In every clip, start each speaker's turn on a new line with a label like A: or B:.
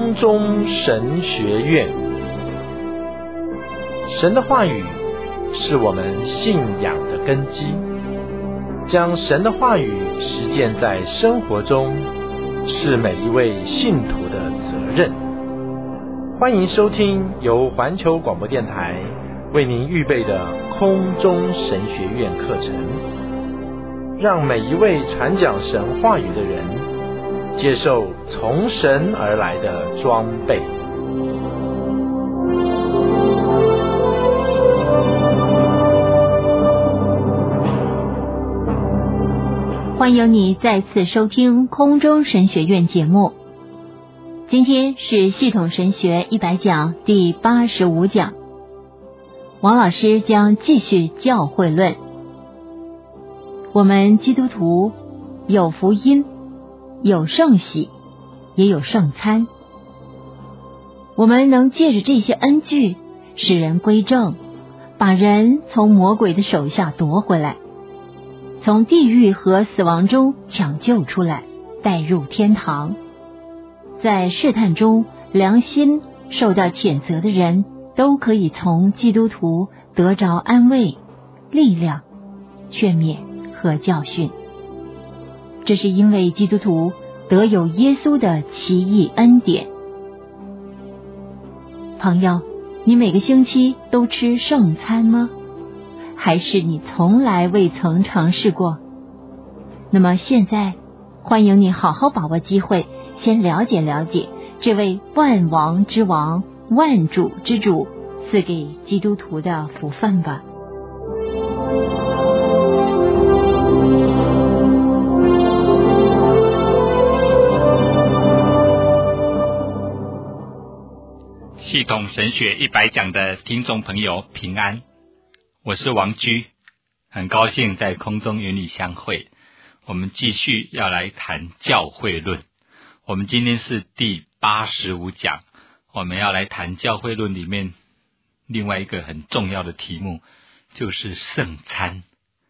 A: 空中神学院。神的话语是我们信仰的根基，将神的话语实践在生活中，是每一位信徒的责任。欢迎收听由环球广播电台为您预备的空中神学院课程，让每一位传讲神话语的人接受从神而来的装备。
B: 欢迎你再次收听空中神学院节目。今天是系统神学100讲第85讲，王老师将继续教会论。我们基督徒有福音，有圣喜，也有圣餐。我们能借着这些恩具使人归正，把人从魔鬼的手下夺回来，从地狱和死亡中抢救出来，带入天堂。在试探中良心受到谴责的人，都可以从基督徒得着安慰、力量、劝勉和教训。这是因为基督徒得有耶稣的奇异恩典。朋友，你每个星期都吃圣餐吗？还是你从来未曾尝试过？那么现在，欢迎你好好把握机会，先了解了解这位万王之王、万主之主赐给基督徒的福分吧。
C: 系统神学100讲的听众朋友平安，我是王居，很高兴在空中与你相会。我们继续要来谈教会论，我们今天是第85讲，我们要来谈教会论里面另外一个很重要的题目，就是圣餐。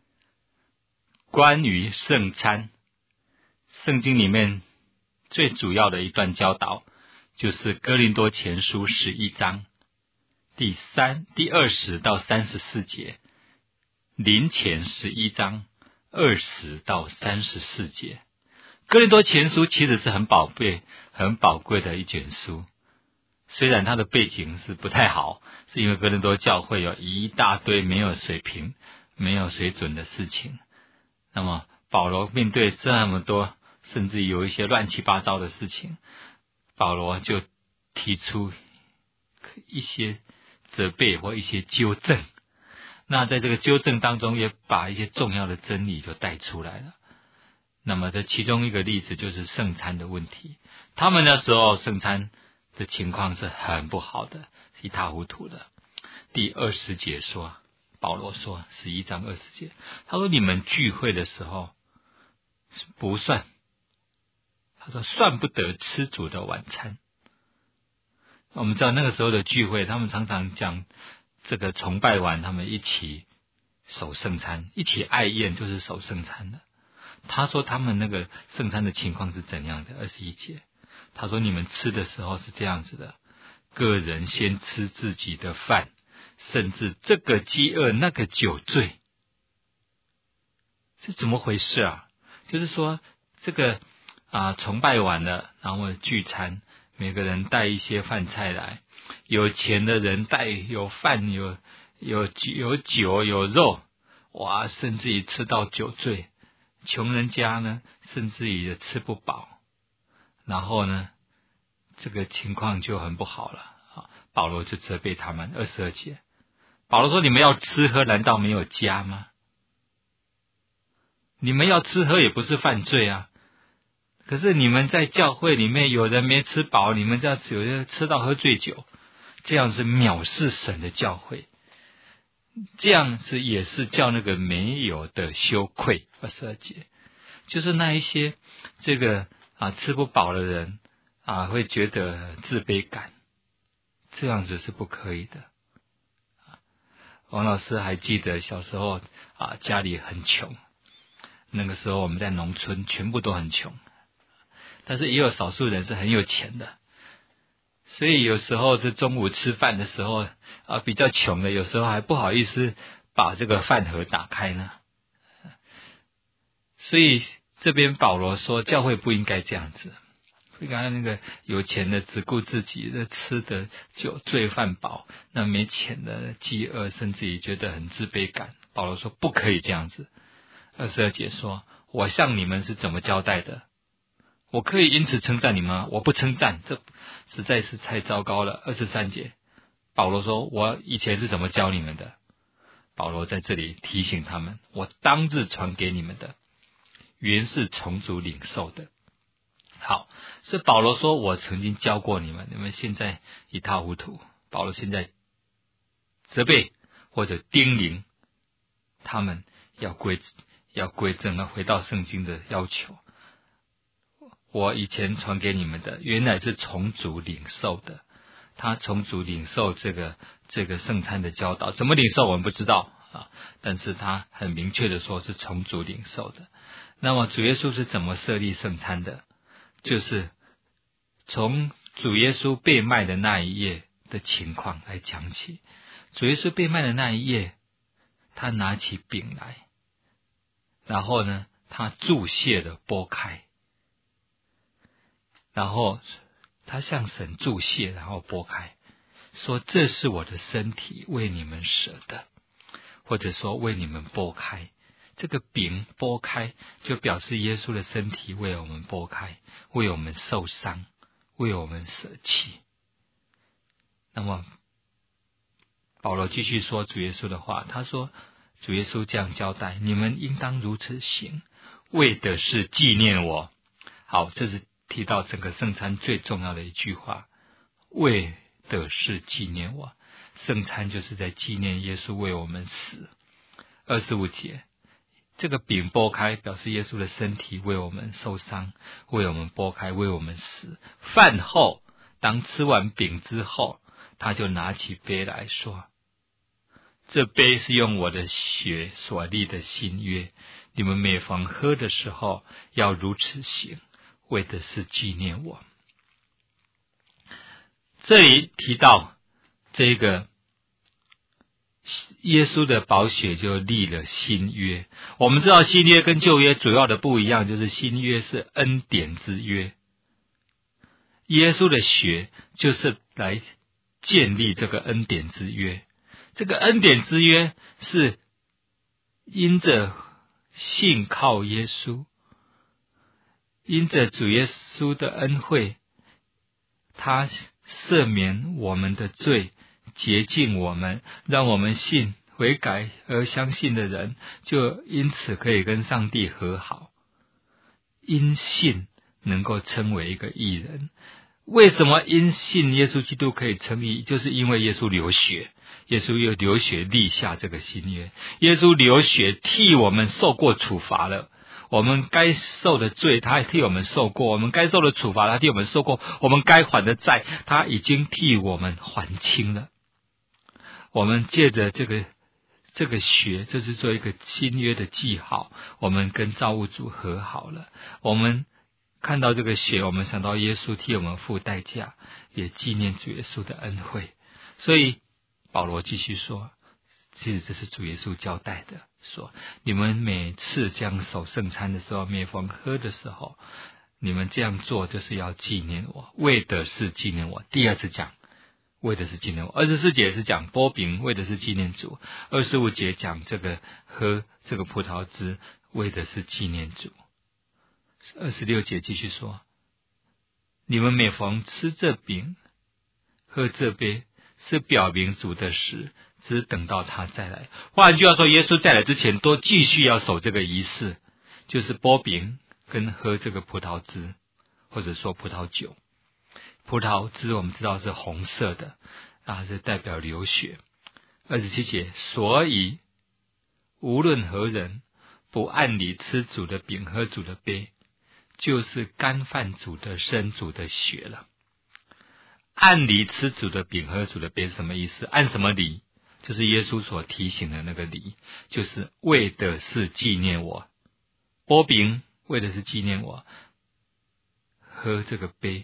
C: 关于圣餐，圣经里面最主要的一段教导就是哥林多前书11章第20到34节，林前11章20到34节。哥林多前书其实是很宝贵的一卷书，虽然它的背景是不太好，是因为哥林多教会有一大堆没有水平、没有水准的事情。那么保罗面对这么多，甚至有一些乱七八糟的事情，保罗就提出一些责备或一些纠正。那在这个纠正当中，也把一些重要的真理就带出来了。那么这其中一个例子就是圣餐的问题。他们那时候圣餐的情况是很不好的，一塌糊涂的。第20节说，保罗说11章20节，他说你们聚会的时候不算，他说算不得吃主的晚餐。我们知道那个时候的聚会，他们常常讲这个崇拜完他们一起守圣餐，一起爱宴，就是守圣餐的。他说他们那个圣餐的情况是怎样的？21节他说你们吃的时候是这样子的，个人先吃自己的饭，甚至这个饥饿那个酒醉。是怎么回事啊？就是说这个崇拜完了，然后聚餐，每个人带一些饭菜来，有钱的人带有饭有酒有肉，哇，甚至于吃到酒醉。穷人家呢，甚至于也吃不饱，然后呢，这个情况就很不好了。保罗就责备他们。22节，保罗说：“你们要吃喝，难道没有家吗？你们要吃喝也不是犯罪啊。可是你们在教会里面，有人没吃饱，你们这样有人吃到喝醉酒，这样是藐视神的教会。”这样子也是叫那个没有的羞愧。22节，就是那一些这个吃不饱的人会觉得自卑感，这样子是不可以的。王老师还记得小时候家里很穷，那个时候我们在农村全部都很穷，但是也有少数人是很有钱的。 所以有时候这中午吃饭的时候比较穷的，有时候还不好意思把这个饭盒打开呢。所以这边保罗说教会不应该这样子，刚刚那个有钱的只顾自己的吃的酒醉饭饱，那没钱的饥饿，甚至于觉得很自卑感。保罗说不可以这样子。22节说，我向你们是怎么交代的？我可以因此称赞你们吗？我不称赞，这实在是太糟糕了。23节保罗说，我以前是怎么教你们的？保罗在这里提醒他们，我当日传给你们的原是从主领受的。好，是保罗说我曾经教过你们，你们现在一塌糊涂。保罗现在责备或者叮咛他们要归正，要回到圣经的要求。我以前传给你们的原来是从主领受的，他从主领受这个圣餐的教导，怎么领受我们不知道但是他很明确的说是从主领受的。那么主耶稣是怎么设立圣餐的？就是从主耶稣被卖的那一夜的情况来讲起。主耶稣被卖的那一夜，他拿起饼来，然后呢他祝谢的拨开，然后他向神祝谢，然后拨开，说这是我的身体，为你们舍的，或者说为你们拨开。这个饼拨开就表示耶稣的身体为我们拨开，为我们受伤，为我们舍弃。那么保罗继续说主耶稣的话，他说主耶稣这样交代，你们应当如此行，为的是纪念我。好，这是提到整个圣餐最重要的一句话，为的是纪念我。圣餐就是在纪念耶稣为我们死。25节这个饼拨开表示耶稣的身体为我们受伤，为我们拨开，为我们死。饭后当吃完饼之后，他就拿起杯来说，这杯是用我的血所立的新约，你们每逢喝的时候要如此行，为的是纪念我。这里提到这个耶稣的宝血就立了新约。我们知道新约跟旧约主要的不一样，就是新约是恩典之约，耶稣的血就是来建立这个恩典之约。这个恩典之约是因着信靠耶稣，因着主耶稣的恩惠，他赦免我们的罪，洁净我们，让我们信悔改而相信的人就因此可以跟上帝和好，因信能够称为一个义人。为什么因信耶稣基督可以称义？就是因为耶稣流血，耶稣又流血立下这个新约，耶稣流血替我们受过处罚了，我们该受的罪他替我们受过，我们该受的处罚他替我们受过，我们该还的债他已经替我们还清了。我们借着这个血，这是做一个新约的记号，我们跟造物主和好了。我们看到这个血，我们想到耶稣替我们付代价，也纪念主耶稣的恩惠。所以保罗继续说，其实这是主耶稣交代的，说你们每次这样守圣餐的时候，每逢喝的时候，你们这样做就是要纪念我，为的是纪念我。第二次讲为的是纪念我。24节是讲拨饼，为的是纪念主。25节讲这个喝这个葡萄汁，为的是纪念主。26节继续说，你们每逢吃这饼喝这杯，是表明主的死，只等到他再来。换句话说，耶稣再来之前都继续要守这个仪式，就是拨饼跟喝这个葡萄汁，或者说葡萄酒。葡萄汁我们知道是红色的，是代表流血。27节，所以无论何人不按理吃主的饼喝主的杯，就是干犯主的身主的血了。按理吃主的饼喝主的杯是什么意思？按什么理？就是耶稣所提醒的那个理，就是为的是纪念我。拨饼为的是纪念我，喝这个杯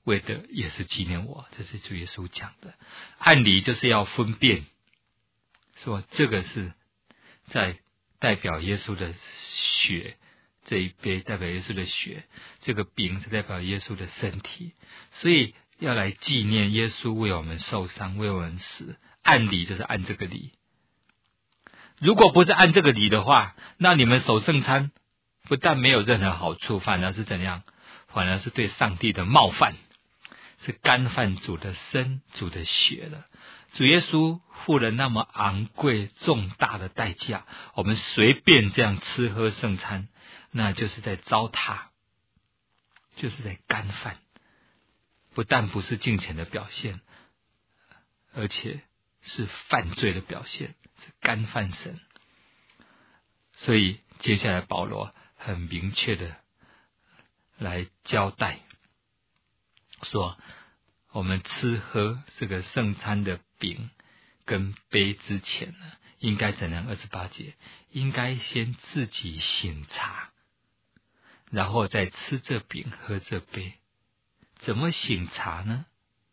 C: 为的也是纪念我。这是主耶稣讲的。按理就是要分辨，说这个是在代表耶稣的血，这一杯代表耶稣的血，这个饼是代表耶稣的身体，所以要来纪念耶稣为我们受伤，为我们死。按理就是按这个理。如果不是按这个理的话，那你们守圣餐不但没有任何好处，反而是怎样？反而是对上帝的冒犯，是干犯主的身、主的血了。主耶稣付了那么昂贵重大的代价，我们随便这样吃喝圣餐，那就是在糟蹋，就是在干犯。不但不是敬虔的表现，而且是犯罪的表现，是干犯神。所以接下来保罗很明确的来交代说，我们吃喝这个圣餐的饼跟杯之前呢，应该怎样？28节应该先自己省察，然后再吃这饼喝这杯。怎么省察呢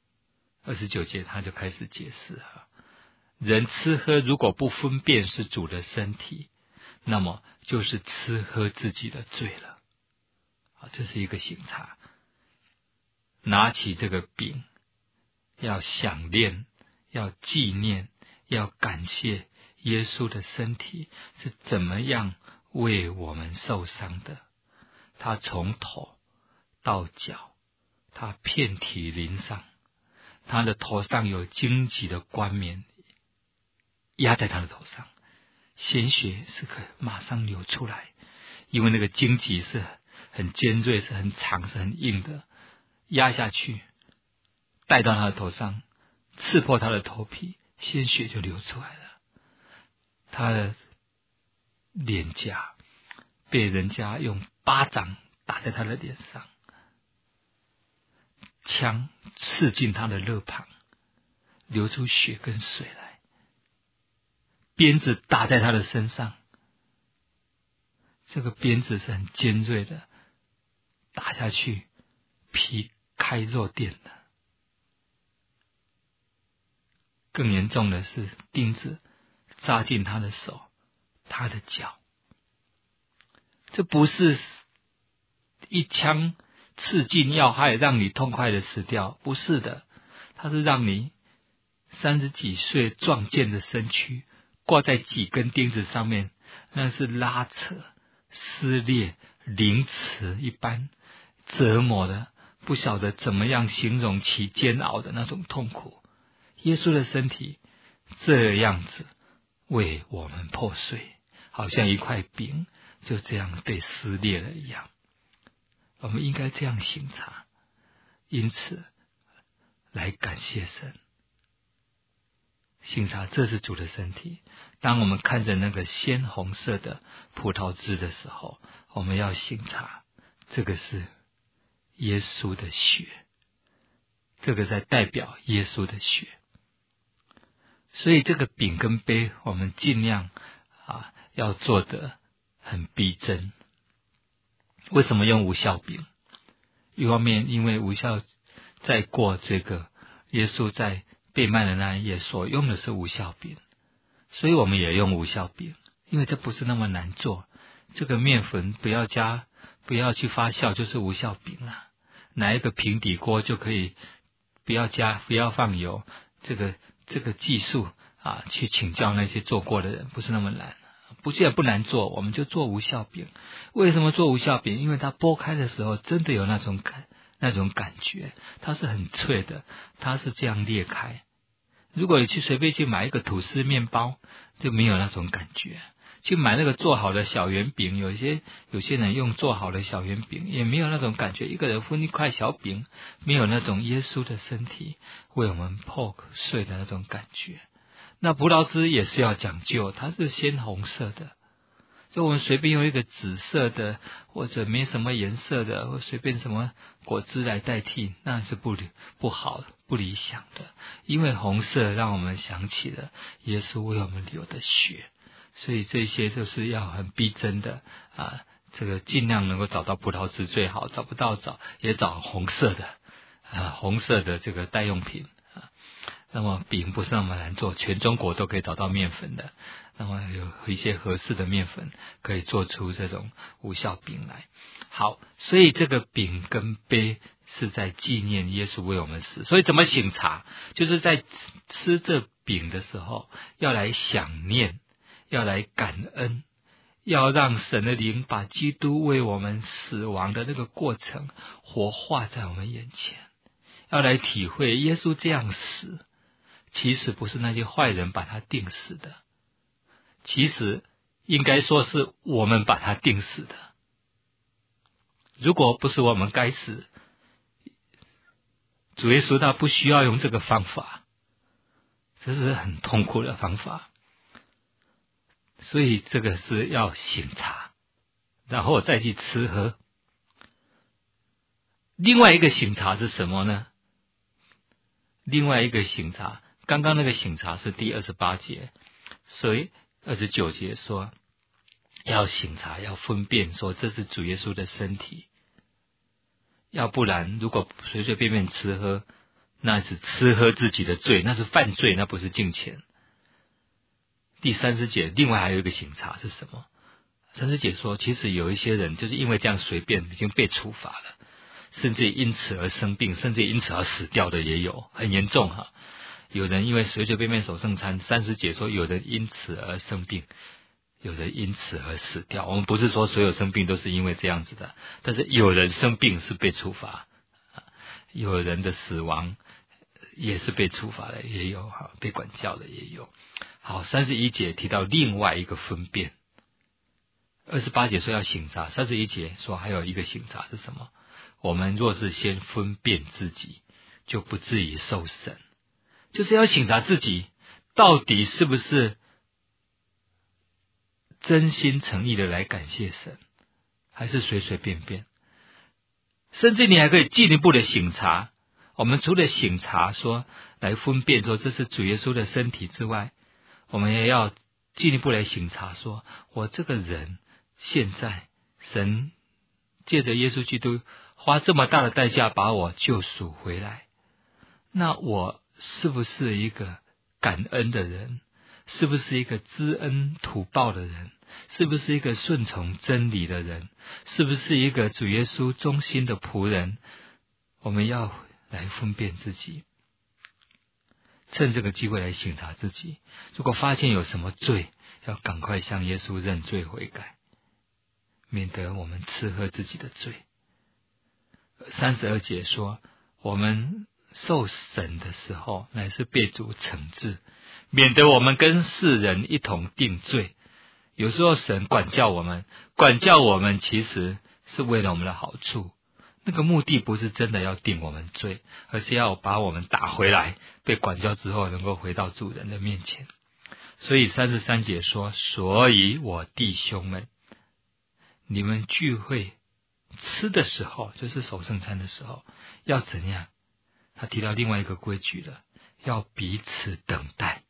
C: ？29节他就开始解释了，人吃喝如果不分辨是主的身体，那么就是吃喝自己的罪了。这是一个省察。拿起这个饼，要想念，要纪念，要感谢耶稣的身体是怎么样为我们受伤的。他从头到脚，他遍体鳞伤，他的头上有荆棘的冠冕压在他的头上，鲜血是可以马上流出来，因为那个荆棘是很尖锐，是很长，是很硬的，压下去带到他的头上，刺破他的头皮，鲜血就流出来了。他的脸颊被人家用巴掌打在他的脸上，枪刺进他的肋旁，流出血跟水来，鞭子打在他的身上，这个鞭子是很尖锐的，打下去皮开肉绽的。更严重的是钉子扎进他的手，他的脚。这不是一枪刺进要害让你痛快的死掉，不是的，它是让你30几岁壮健的身躯挂在几根钉子上面，那是拉扯、撕裂、凌迟一般折磨的，不晓得怎么样形容其煎熬的那种痛苦。耶稣的身体这样子为我们破碎，好像一块饼就这样被撕裂了一样。我们应该这样省察，因此来感谢神。省察这是主的身体。当我们看着那个鲜红色的葡萄汁的时候，我们要省察这个是耶稣的血，这个在代表耶稣的血。所以这个饼跟杯我们尽量要做得很逼真。为什么用无酵饼？一方面因为无酵在过这个耶稣在被卖的那一夜所用的是无酵饼，所以我们也用无酵饼，因为这不是那么难做。这个面粉不要去发酵，就是无酵饼了。拿一个平底锅就可以，不要放油，这个技术去请教那些做过的人，不是那么难。不难做，我们就做无酵饼。为什么做无酵饼？因为它剥开的时候真的有那种感觉，它是很脆的，它是这样裂开。如果你随便去买一个吐司面包，就没有那种感觉。去买那个做好的小圆饼，有些人用做好的小圆饼，也没有那种感觉。一个人分一块小饼，没有那种耶稣的身体为我们破碎的那种感觉。那葡萄汁也是要讲究，它是鲜红色的，所以我们随便用一个紫色的或者没什么颜色的，或随便什么果汁来代替，那是不好不理想的。因为红色让我们想起了耶稣为我们流的血，所以这些就是要很逼真的这个尽量能够找到葡萄汁最好，找不到也找红色的红色的这个代用品那么饼不是那么难做，全中国都可以找到面粉的，那么有一些合适的面粉可以做出这种无酵饼来。好，所以这个饼跟杯是在纪念耶稣为我们死。所以怎么省察？就是在吃这饼的时候，要来想念，要来感恩，要让神的灵把基督为我们死亡的那个过程活化在我们眼前，要来体会耶稣这样死其实不是那些坏人把他定死的，其实应该说是我们把他定死的。如果不是我们该死，主耶稣他不需要用这个方法，这是很痛苦的方法。所以这个是要省察，然后再去吃喝。另外一个省察是什么呢？另外一个省察，刚刚那个省察是第28节，所以29节说要省察，要分辨说这是主耶稣的身体，要不然如果随随便便吃喝，那是吃喝自己的罪，那是犯罪，那不是敬虔。第30节另外还有一个省察是什么？30节说其实有一些人就是因为这样随便已经被处罚了，甚至因此而生病，甚至因此而死掉的也有，很严重哈。有人因为随随便便守圣餐，30节说有人因此而生病，有人因此而死掉。我们不是说所有生病都是因为这样子的，但是有人生病是被处罚，有人的死亡也是被处罚的，也有被管教的也有。好，31节提到另外一个分辨，28节说要省察，31节说还有一个省察是什么？我们若是先分辨自己，就不至于受审。就是要省察自己到底是不是真心诚意的来感谢神，还是随随便便。甚至你还可以进一步的省察，我们除了省察说来分辨说这是主耶稣的身体之外，我们也要进一步来省察说，我这个人现在神借着耶稣基督花这么大的代价把我救赎回来，那我是不是一个感恩的人？是不是一个知恩图报的人？是不是一个顺从真理的人？是不是一个主耶稣忠心的仆人？我们要来分辨自己，趁这个机会来省察自己。如果发现有什么罪，要赶快向耶稣认罪悔改，免得我们吃喝自己的罪。32节说，我们受审的时候乃是被主惩治，免得我们跟世人一同定罪。有时候神管教我们其实是为了我们的好处，那个目的不是真的要定我们罪，而是要把我们打回来，被管教之后能够回到主人的面前。所以33节说，所以我弟兄们，你们聚会吃的时候，就是守圣餐的时候，要怎样？他提到另外一个规矩了，要彼此等待。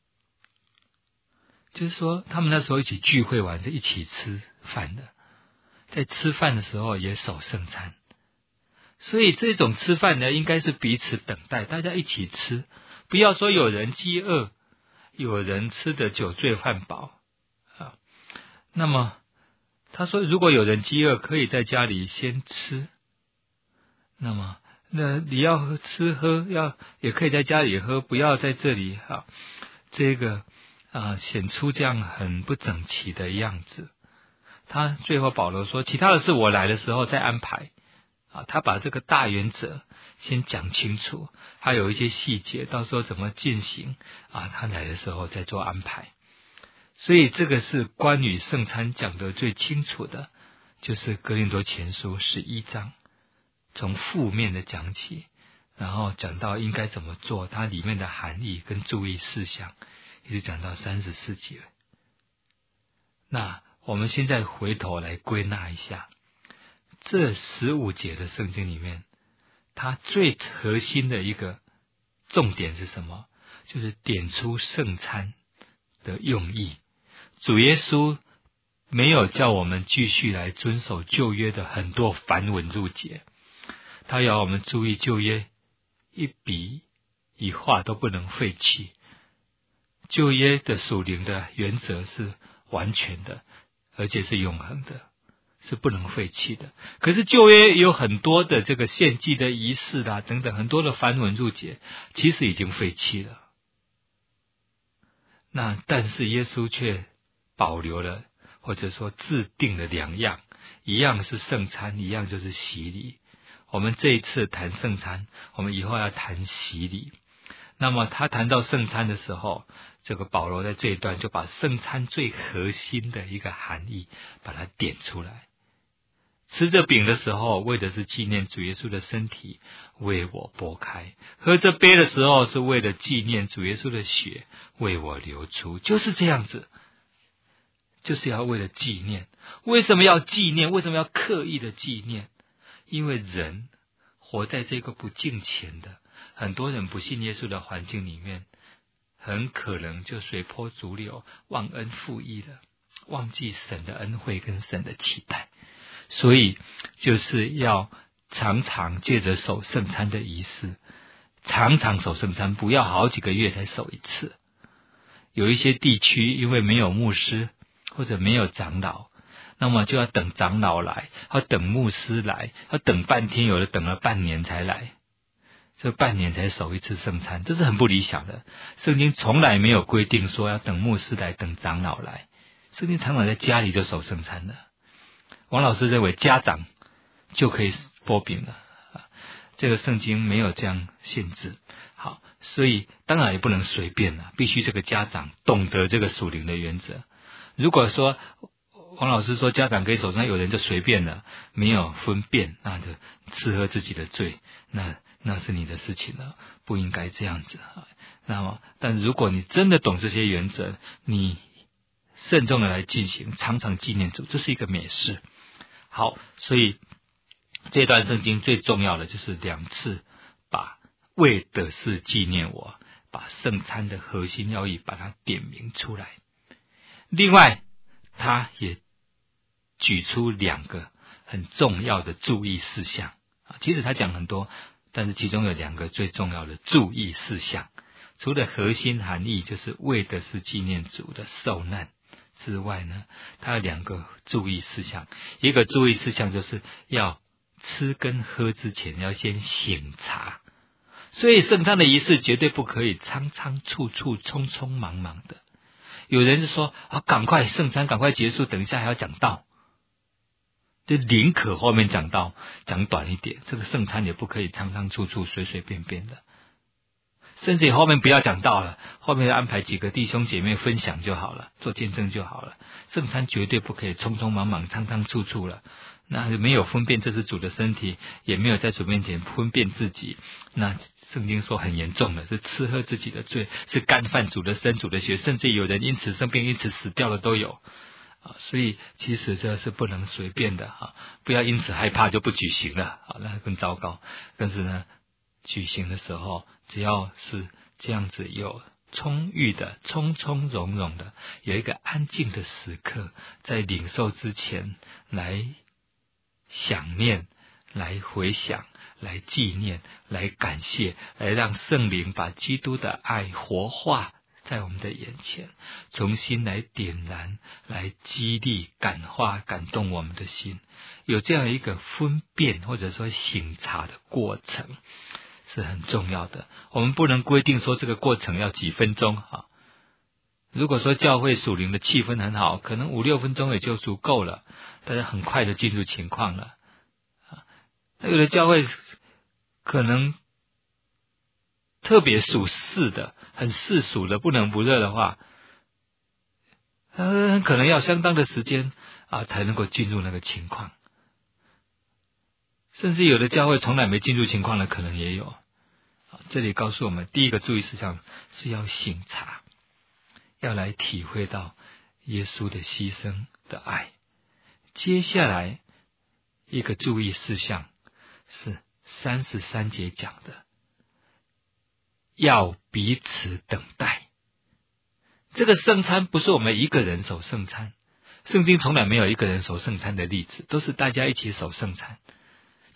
C: 就是说他们那时候一起聚会完就一起吃饭的，在吃饭的时候也守圣餐。所以这种吃饭呢，应该是彼此等待，大家一起吃，不要说有人饥饿，有人吃得酒醉饭饱啊。那么他说如果有人饥饿，可以在家里先吃，那你要吃喝也可以在家里喝，不要在这里这个显出这样很不整齐的样子。他最后保罗说，其他的事我来的时候再安排他把这个大原则先讲清楚，还有一些细节到时候怎么进行他来的时候再做安排。所以这个是关于圣餐讲得最清楚的，就是哥林多前书11章，从负面的讲起，然后讲到应该怎么做，它里面的含义跟注意事项，一直讲到34节。那我们现在回头来归纳一下，这15节的圣经里面，它最核心的一个重点是什么？就是点出圣餐的用意。主耶稣没有叫我们继续来遵守旧约的很多繁文缛节， 他要我们注意旧约一笔一画都不能废弃。旧约的属灵的原则是完全的，而且是永恒的，是不能废弃的。可是旧约有很多的这个献祭的仪式啦等等，很多的繁文缛节其实已经废弃了。但是耶稣却保留了，或者说制定了两样，一样是圣餐，一样就是洗礼。我们这一次谈圣餐，我们以后要谈洗礼。那么他谈到圣餐的时候，这个保罗在这一段就把圣餐最核心的一个含义把它点出来。吃这饼的时候，为的是纪念主耶稣的身体为我擘开；喝这杯的时候，是为了纪念主耶稣的血为我流出。就是这样子，就是要为了纪念。为什么要纪念？为什么要刻意的纪念？因为人活在这个不敬虔的，很多人不信耶稣的环境里面，很可能就随波逐流，忘恩负义了，忘记神的恩惠跟神的期待。所以就是要常常借着守圣餐的仪式，常常守圣餐，不要好几个月才守一次。有一些地区因为没有牧师或者没有长老，那么就要等长老来，要等牧师来，要等半天，有的等了半年才来，这半年才守一次圣餐，这是很不理想的。圣经从来没有规定说要等牧师来，等长老来，圣经常常在家里就守圣餐了。王老师认为家长就可以擘饼了，这个圣经没有这样限制。好，所以当然也不能随便了，必须这个家长懂得这个属灵的原则。如果说王老师说家长可以守圣餐，有人就随便了，没有分辨，那就吃喝自己的罪，那是你的事情了，不应该这样子。那么但如果你真的懂这些原则，你慎重的来进行，常常纪念主，这是一个美事。好，所以这段圣经最重要的就是两次把为的是纪念我，把圣餐的核心要义把它点明出来。另外他也举出两个很重要的注意事项，其实他讲很多，但是其中有两个最重要的注意事项，除了核心含义就是为的是纪念主的受难之外呢，它有两个注意事项。一个注意事项就是要吃跟喝之前要先省察，所以圣餐的仪式绝对不可以仓仓促促匆匆忙忙的。有人是说赶快圣餐赶快结束，等一下还要讲道，就宁可后面讲道讲短一点，这个圣餐也不可以仓仓促促随随便便的，甚至后面不要讲道了，后面安排几个弟兄姐妹分享就好了，做见证就好了。圣餐绝对不可以匆匆忙忙仓仓促促了，那没有分辨这是主的身体，也没有在主面前分辨自己，那圣经说很严重的是吃喝自己的罪，是干犯主的身主的血，甚至有人因此生病因此死掉了都有。所以其实这是不能随便的，不要因此害怕就不举行了，那更糟糕。但是呢，举行的时候只要是这样子有充裕的从从容容的，有一个安静的时刻，在领受之前来想念，来回想，来纪念，来感谢，来让圣灵把基督的爱活化在我们的眼前，重新来点燃，来激励感化感动我们的心。有这样一个分辨或者说省察的过程是很重要的。我们不能规定说这个过程要几分钟。如果说教会属灵的气氛很好，可能5-6分钟也就足够了，大家很快的进入情况了。有的教会可能特别属世的，很世俗的，不冷不热的话，可能要相当的时间才能够进入那个情况。甚至有的教会从来没进入情况的可能也有。这里告诉我们，第一个注意事项是要省察，要来体会到耶稣的牺牲的爱。接下来一个注意事项是33节讲的，要彼此等待。这个圣餐不是我们一个人守圣餐，圣经从来没有一个人守圣餐的例子，都是大家一起守圣餐。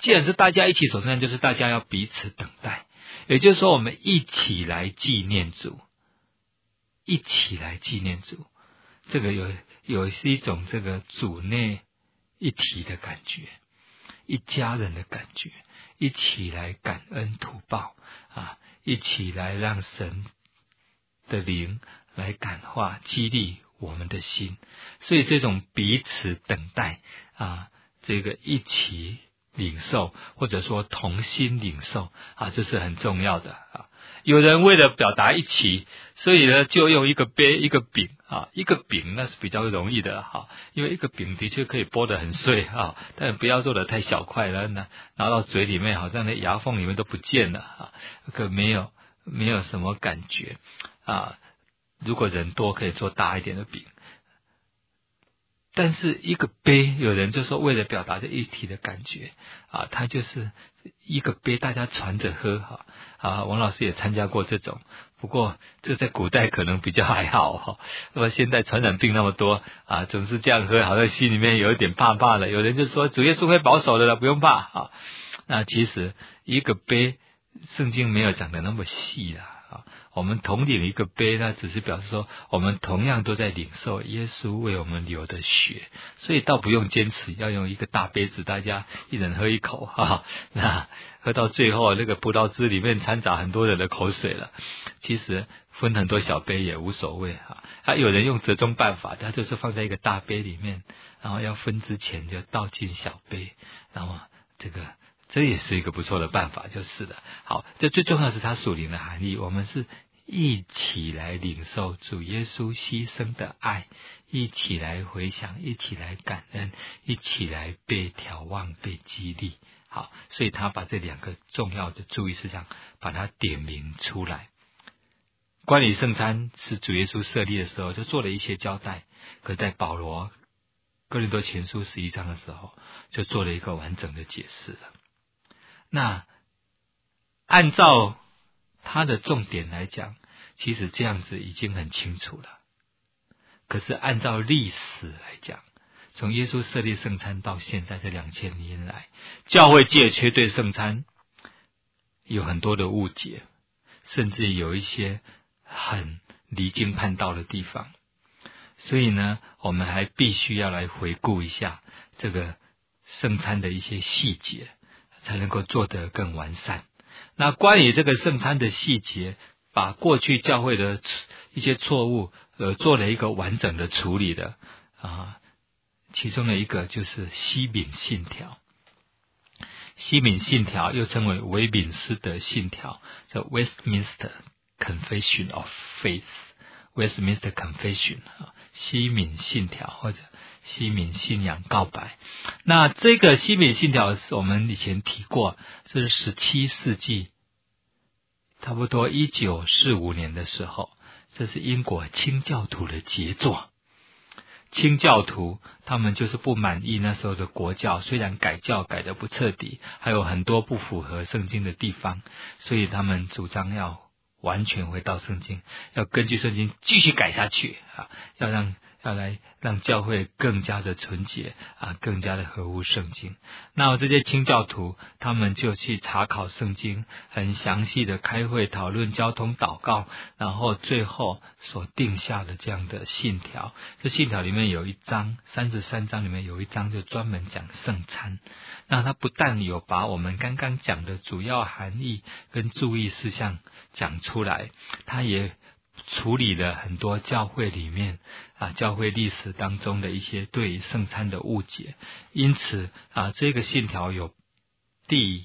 C: 既然是大家一起守圣餐，就是大家要彼此等待，也就是说我们一起来纪念主，一起来纪念主，这个有一种这个主内一体的感觉，一家人的感觉，一起来感恩图报啊，一起来让神的灵来感化激励我们的心。所以这种彼此等待啊，这个一起领受或者说同心领受啊，这是很重要的啊。有人为了表达一起，所以呢就用一个杯一个饼啊，一个饼那是比较容易的哈，因为一个饼的确可以剥得很碎啊，但不要做得太小块了，拿到嘴里面好像那牙缝里面都不见了啊，可没有什么感觉啊。如果人多可以做大一点的饼，但是一个杯，有人就说为了表达这一体的感觉啊，它就是一个杯大家传着喝哈啊。王老师也参加过这种，不过这在古代可能比较还好哈。那么现在传染病那么多啊，总是这样喝，好像心里面有一点怕怕的。有人就说主耶稣会保守的了，不用怕啊。那其实一个杯，圣经没有讲的那么细啦。我们同领一个杯，那只是表示说我们同样都在领受耶稣为我们流的血，所以倒不用坚持要用一个大杯子，大家一人喝一口哈。那喝到最后，那个葡萄汁里面掺杂很多人的口水了。其实分很多小杯也无所谓哈。有人用折中办法，他就是放在一个大杯里面，然后要分之前就倒进小杯，然后这也是一个不错的办法，就是的。好，这最重要是它属灵的含义，我们是一起来领受主耶稣牺牲的爱，一起来回想，一起来感恩，一起来被眺望，被激励。好，所以他把这两个重要的注意事项把它点明出来。关于圣餐是主耶稣设立的时候就做了一些交代，可在保罗哥林多前书11章的时候就做了一个完整的解释了。那按照他的重点来讲，其实这样子已经很清楚了。可是按照历史来讲，从耶稣设立圣餐到现在这2000年来，教会界却对圣餐有很多的误解，甚至有一些很离经叛道的地方。所以呢，我们还必须要来回顾一下这个圣餐的一些细节，才能够做得更完善。那关于这个圣餐的细节，把过去教会的一些错误做了一个完整的处理的啊。其中的一个就是西敏信条。西敏信条又称为维敏斯德信条，叫 Westminster Confession of Faith。Westminster Confession 西敏信条或者西敏信仰告白。那这个西敏信条是我们以前提过，这是17世纪差不多1945年的时候，这是英国清教徒的杰作。清教徒他们就是不满意那时候的国教，虽然改教改得不彻底，还有很多不符合圣经的地方，所以他们主张要完全回到圣经，要根据圣经继续改下去啊，要来让教会更加的纯洁啊，更加的合乎圣经。那这些清教徒他们就去查考圣经，很详细的开会讨论交通祷告，然后最后所定下的这样的信条。这信条里面有一章33章里面有一章就专门讲圣餐。那他不但有把我们刚刚讲的主要含义跟注意事项讲出来，他也处理了很多教会里面教会历史当中的一些对圣餐的误解。因此这个信条有第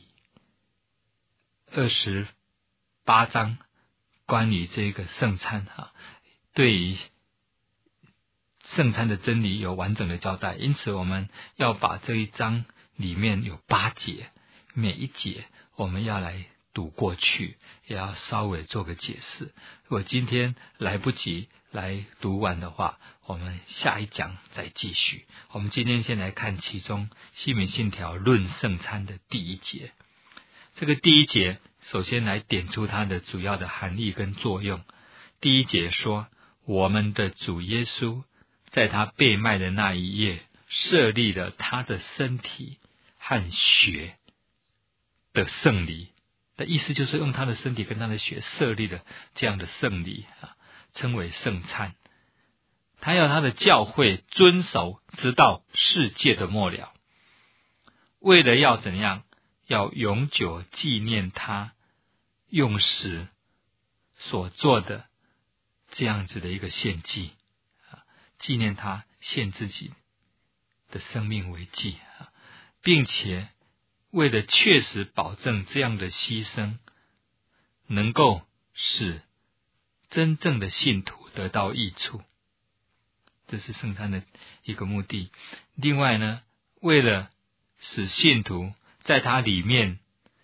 C: 28章关于这个圣餐对于圣餐的真理有完整的交代。因此我们要把这一章里面有8节，每一节我们要来读过去，也要稍微做个解释。如果今天来不及来读完的话，我们下一讲再继续。我们今天先来看其中西敏信条论圣餐的第1节。这个第1节首先来点出它的主要的含义跟作用。第1节说，我们的主耶稣在他被卖的那一夜设立了他的身体和血的圣礼的意思，就是用他的身体跟他的血设立的这样的圣礼称为圣餐。他要他的教会遵守直到世界的末了，为了要怎样？要永久纪念他用死所做的这样子的一个献祭，纪念他献自己的生命为祭，并且为了确实保证这样的牺牲能够使真正的信徒得到益处，这是圣餐的一个目的。另外呢，为了使信徒在它里面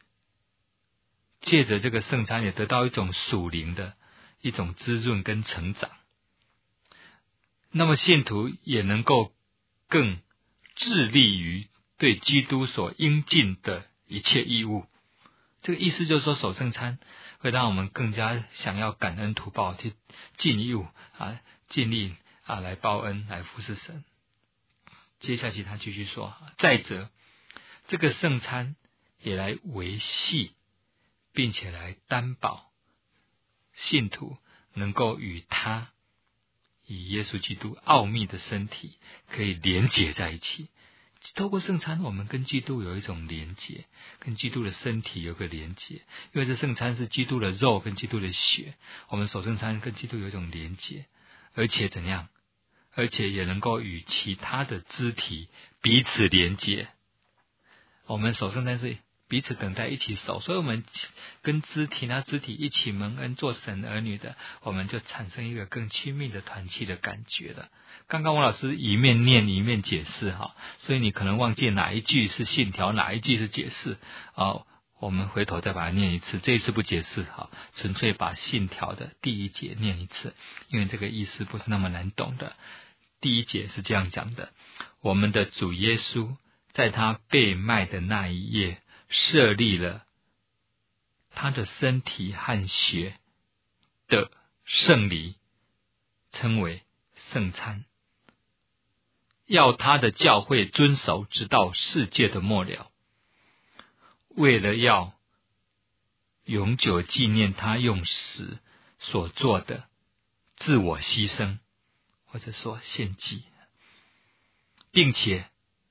C: 借着这个圣餐也得到一种属灵的一种滋润跟成长，那么信徒也能够更致力于对基督所应尽的一切义务。这个意思就是说，守圣餐会让我们更加想要感恩图报，去尽义务尽力来报恩，来服侍神。接下去他继续说，再者这个圣餐也来维系并且来担保信徒能够与他以耶稣基督奥秘的身体可以连结在一起。透过圣餐，我们跟基督有一种连结，跟基督的身体有个连结，因为这圣餐是基督的肉跟基督的血，我们守圣餐跟基督有一种连结，而且怎样？而且也能够与其他的肢体彼此连结。我们守圣餐是彼此等待一起守，所以我们跟肢体一起蒙恩做神儿女的，我们就产生一个更亲密的团契的感觉了。刚刚王老师一面念一面解释所以你可能忘记哪一句是信条，哪一句是解释我们回头再把它念一次，这一次不解释纯粹把信条的第一节念一次，因为这个意思不是那么难懂的。第一节是这样讲的：我们的主耶稣在他被卖的那一夜设立了他的身体和血的圣礼，称为圣餐，要他的教会遵守直到世界的末了，为了要永久纪念他用死所做的自我牺牲，或者说献祭，并且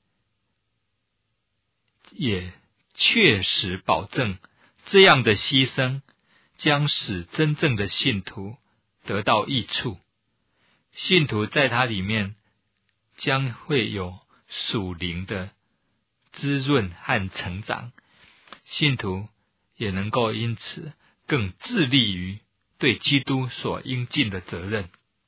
C: 也确实保证这样的牺牲将使真正的信徒得到益处，信徒在它里面将会有属灵的滋润和成长，信徒也能够因此更致力于对基督所应尽的责任。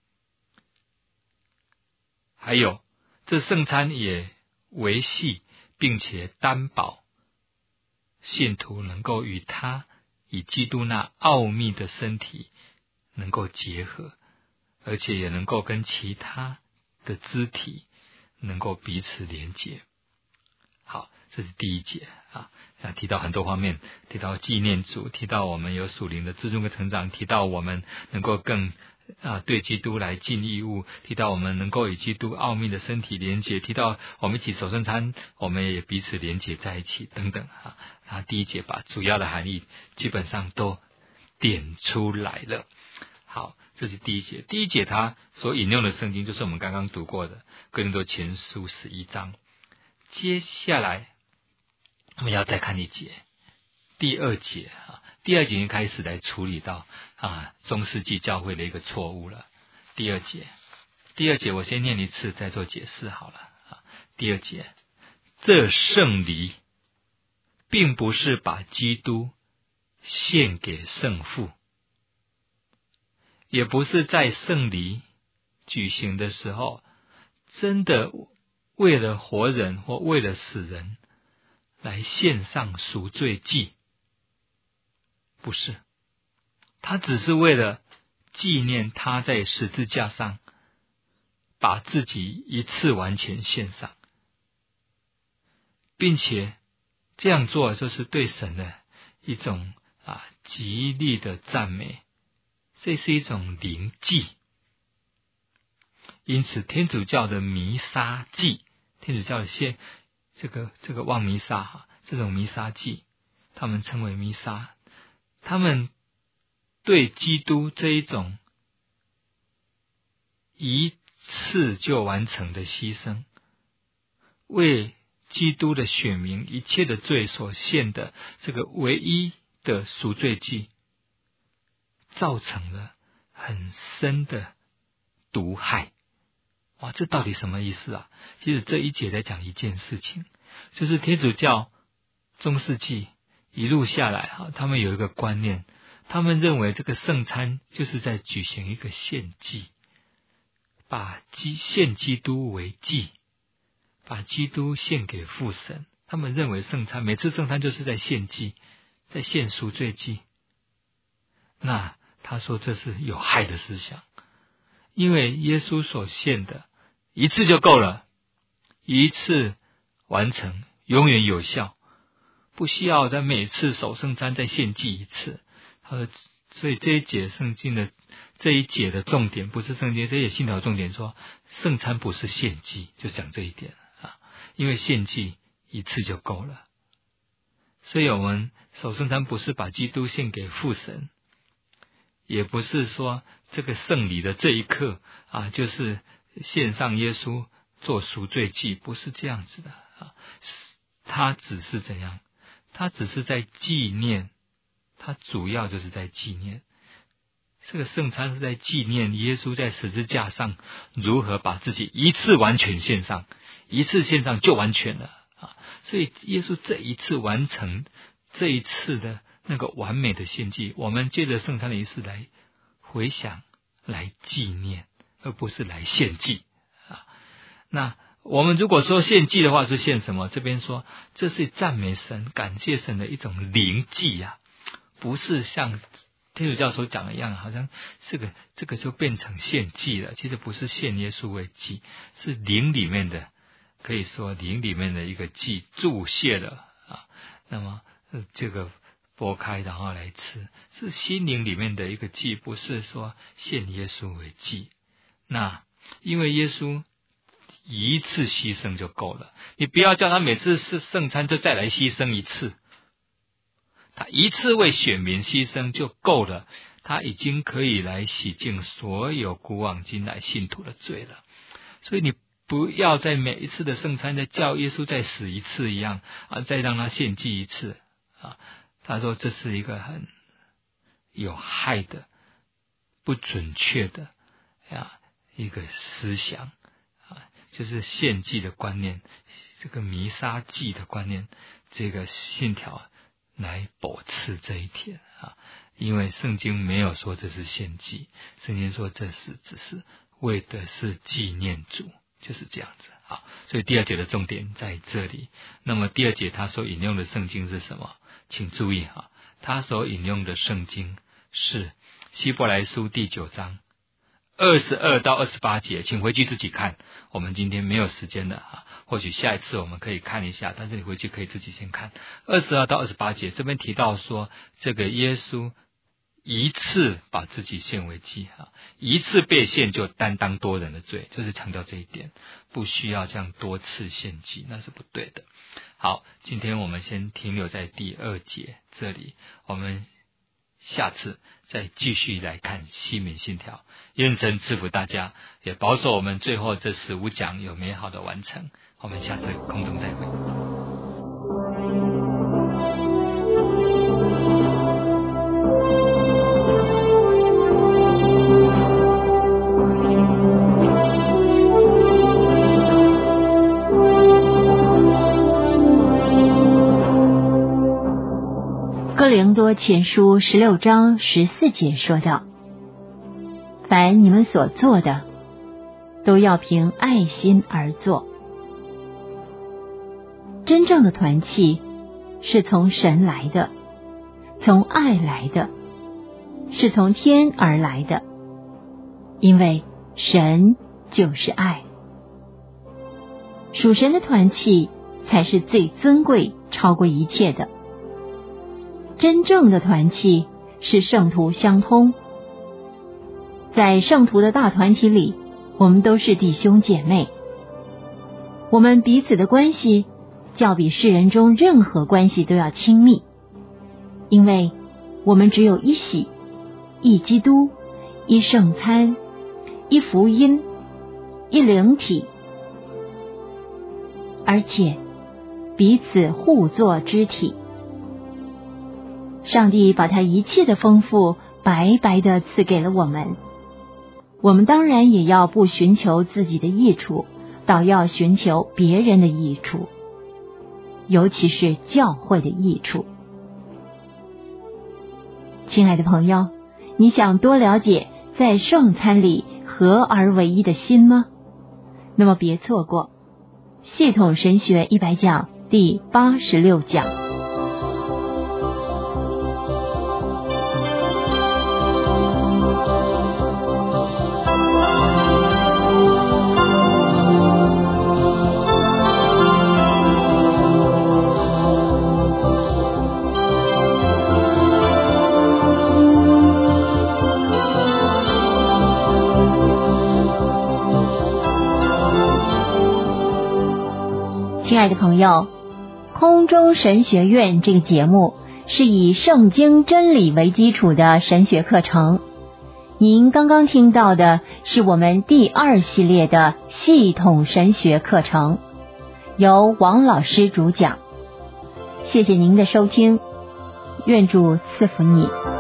C: 还有，这圣餐也维系并且担保信徒能够与他以基督那奥秘的身体能够结合，而且也能够跟其他的肢体能够彼此连结。好，这是第一节提到很多方面，提到纪念主，提到我们有属灵的滋润和成长，提到我们能够更对基督来尽义务，提到我们能够与基督奥秘的身体连结，提到我们一起守圣餐，我们也彼此连结在一起等等第一节把主要的含义基本上都点出来了。好，这是第一节。第一节他所引用的圣经就是我们刚刚读过的哥林多前书11章。接下来我们要再看一节，第二节第二节已经开始来处理到中世纪教会的一个错误了。第二节我先念一次再做解释好了第二节，这圣礼并不是把基督献给圣父，也不是在圣礼举行的时候真的为了活人或为了死人来献上赎罪祭，不是，他只是为了纪念他在十字架上把自己一次完全献上，并且这样做就是对神的一种极力的赞美，这是一种灵祭。因此天主教的弥撒祭，天主教的这个望弥撒这种弥撒祭他们称为弥撒，他们对基督这一种一次就完成的牺牲，为基督的选民一切的罪所献的这个唯一的赎罪祭，造成了很深的毒害。哇，这到底什么意思啊？其实这一节在讲一件事情，就是天主教中世纪一路下来，他们有一个观念，他们认为这个圣餐就是在举行一个献祭，把献基督为祭，把基督献给父神。他们认为圣餐，每次圣餐就是在献祭，在献赎罪祭。那他说这是有害的思想，因为耶稣所献的一次就够了，一次完成，永远有效，不需要在每次守圣餐再献祭一次。所以这一节圣经的这一节的重点不是圣经，这一节信条重点说圣餐不是献祭，就讲这一点啊，因为献祭一次就够了。所以我们守圣餐不是把基督献给父神，也不是说这个圣礼的这一刻啊，就是献上耶稣做赎罪祭，不是这样子的啊。他只是怎样？他只是在纪念，他主要就是在纪念。这个圣餐是在纪念耶稣在十字架上如何把自己一次完全献上，一次献上就完全了啊。所以耶稣这一次完成这一次的那个完美的献祭，我们借着圣餐的仪式来回想，来纪念，而不是来献祭啊。那我们如果说献祭的话是献什么？这边说这是赞美神、感谢神的一种灵祭啊，不是像天主教所讲的一样，好像这个就变成献祭了。其实不是献耶稣为祭，是灵里面的，可以说灵里面的一个祭注泻了啊。那么这个剥开然后来吃，是心灵里面的一个祭，不是说献耶稣为祭。那因为耶稣一次牺牲就够了，你不要叫他每次是圣餐就再来牺牲一次，他一次为选民牺牲就够了，他已经可以来洗净所有古往今来信徒的罪了。所以你不要在每一次的圣餐再叫耶稣再死一次一样啊，再让他献祭一次啊。他说这是一个很有害的、不准确的一个思想啊，就是献祭的观念，这个弥撒祭的观念，这个信条来驳斥这一点啊。因为圣经没有说这是献祭，圣经说这是只是为的是纪念主，就是这样子啊。所以第二节的重点在这里。那么第二节他所引用的圣经是什么？请注意啊，他所引用的圣经是希伯来书第9章22到28节，请回去自己看，我们今天没有时间了啊，或许下一次我们可以看一下，但是你回去可以自己先看22到28节。这边提到说这个耶稣一次把自己献为祭啊，一次被献就担当多人的罪，就是强调这一点，不需要这样多次献祭，那是不对的。好，今天我们先停留在第2节这里，我们下次再继续来看西敏信条。愿神赐福大家，也保守我们最后这15讲有美好的完成。我们下次空中再会。
B: 哥林多前书16章14节说道：凡你们所做的，都要凭爱心而做。真正的团契是从神来的，从爱来的，是从天而来的，因为神就是爱。属神的团契才是最尊贵、超过一切的。真正的团契是圣徒相通，在圣徒的大团体里，我们都是弟兄姐妹，我们彼此的关系较比世人中任何关系都要亲密， 因为我们只有一洗、一基督、一圣餐、一福音、一灵体，而且彼此互作肢体。上帝把他一切的丰富白白的赐给了我们，我们当然也要不寻求自己的益处，倒要寻求别人的益处，尤其是教会的益处。亲爱的朋友，你想多了解在圣餐里合而为一的心吗？那么别错过系统神学100讲第86讲。亲爱的朋友，空中神学院这个节目是以圣经真理为基础的神学课程。您刚刚听到的是我们第2系列的系统神学课程，由王老师主讲。谢谢您的收听，愿主赐福你。